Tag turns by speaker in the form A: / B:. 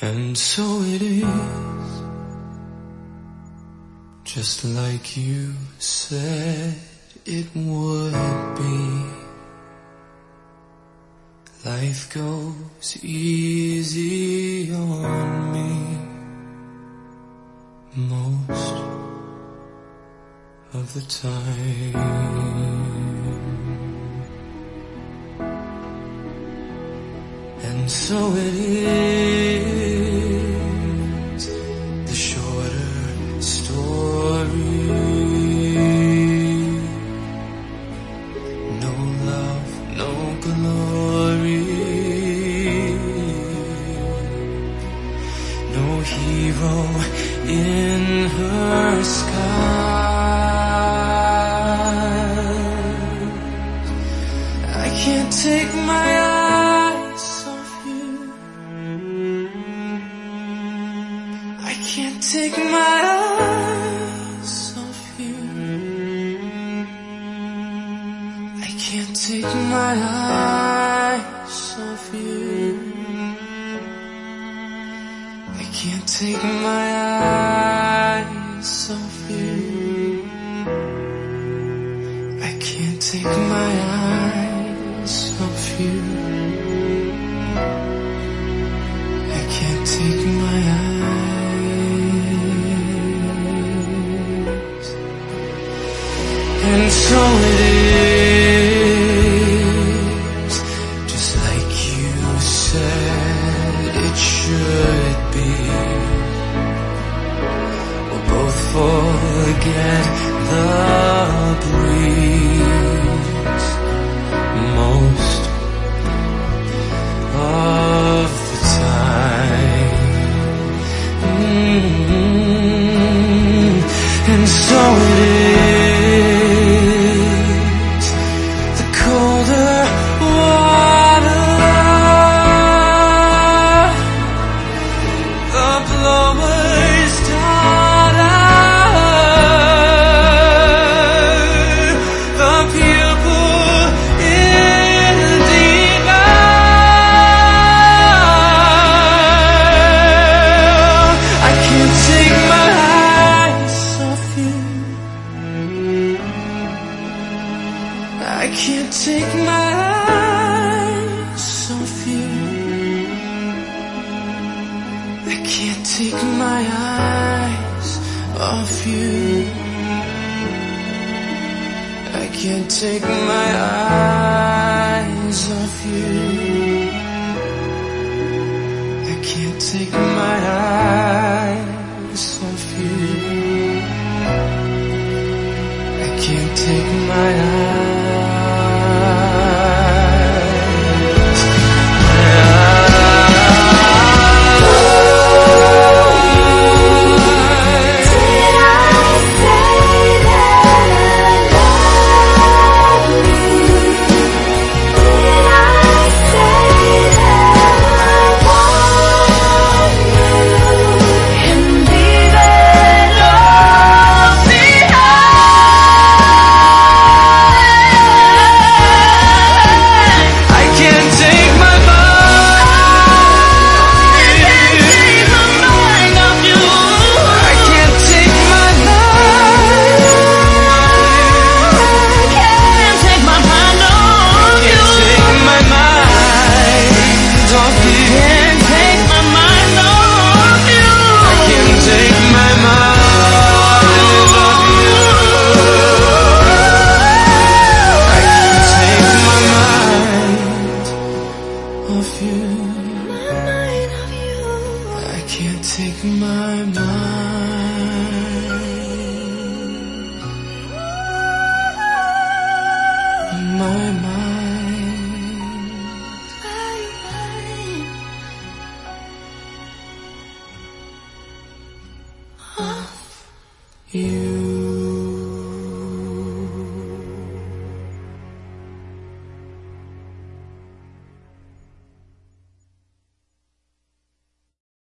A: And so it is, just like you said it would be. Life goes easy on me most of the time. And so it is, the shorter story. No love, no glory, no hero in her skies. I can't take my eyes off you. I can't take my eyes off you. I can't take my eyes off you. I can't take my eyes off you. I can't take my eyes off you. I can't take my eyes. And so it is, just like you said it should be. We'll both forget the breeze most of the time. And so it is, the colder water, the blower's daughter, the pupil indigo. I can't take my eyes off you. I can't take my eyes off you. I can't take my eyes off you. I can't take my eyes off you. I can't take my eyes off you. I can't take my eyes. I can't take my mind off you.